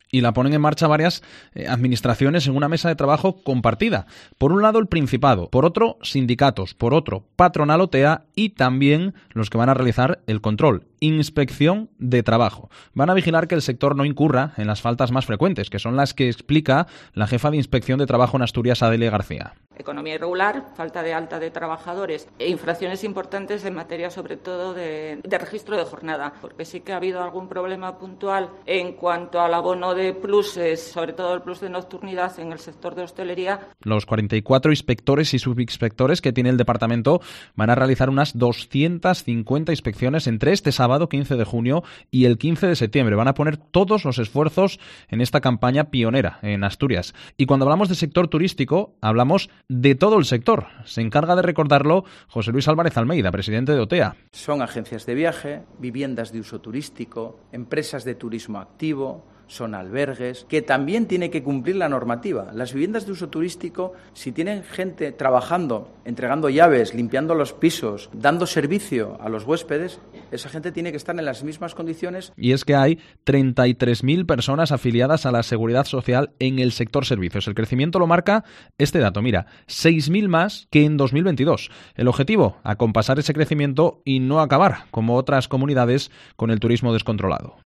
Y la ponen en marcha varias administraciones en una mesa de trabajo compartida. Por un lado el Principado, por otro sindicatos, por otro patronal OTEA y también los que van a realizar el control, inspección de trabajo. Van a vigilar que el sector no incurra en las faltas más frecuentes, que son las que explica la jefa de Inspección de Trabajo en Asturias, Adelia García. Economía irregular, falta de alta de trabajadores e infracciones importantes en materia sobre todo de registro de jornada, porque sí que ha habido algún problema puntual en cuanto al abono de pluses, sobre todo el plus de nocturnidad en el sector de hostelería. Los 44 inspectores y subinspectores que tiene el departamento van a realizar unas 250 inspecciones entre este sábado 15 de junio y el 15 de septiembre. Van a poner todos los esfuerzos en esta campaña pionera en Asturias. Y cuando hablamos de sector turístico, hablamos de todo el sector. Se encarga de recordarlo José Luis Álvarez Almeida, presidente de OTEA. Son agencias de viaje, viviendas de uso turístico, empresas de turismo activo, son albergues, que también tiene que cumplir la normativa. Las viviendas de uso turístico, si tienen gente trabajando, entregando llaves, limpiando los pisos, dando servicio a los huéspedes, esa gente tiene que estar en las mismas condiciones. Y es que hay 33.000 personas afiliadas a la Seguridad Social en el sector servicios. El crecimiento lo marca este dato, mira, 6.000 más que en 2022. El objetivo, acompasar ese crecimiento y no acabar, como otras comunidades, con el turismo descontrolado.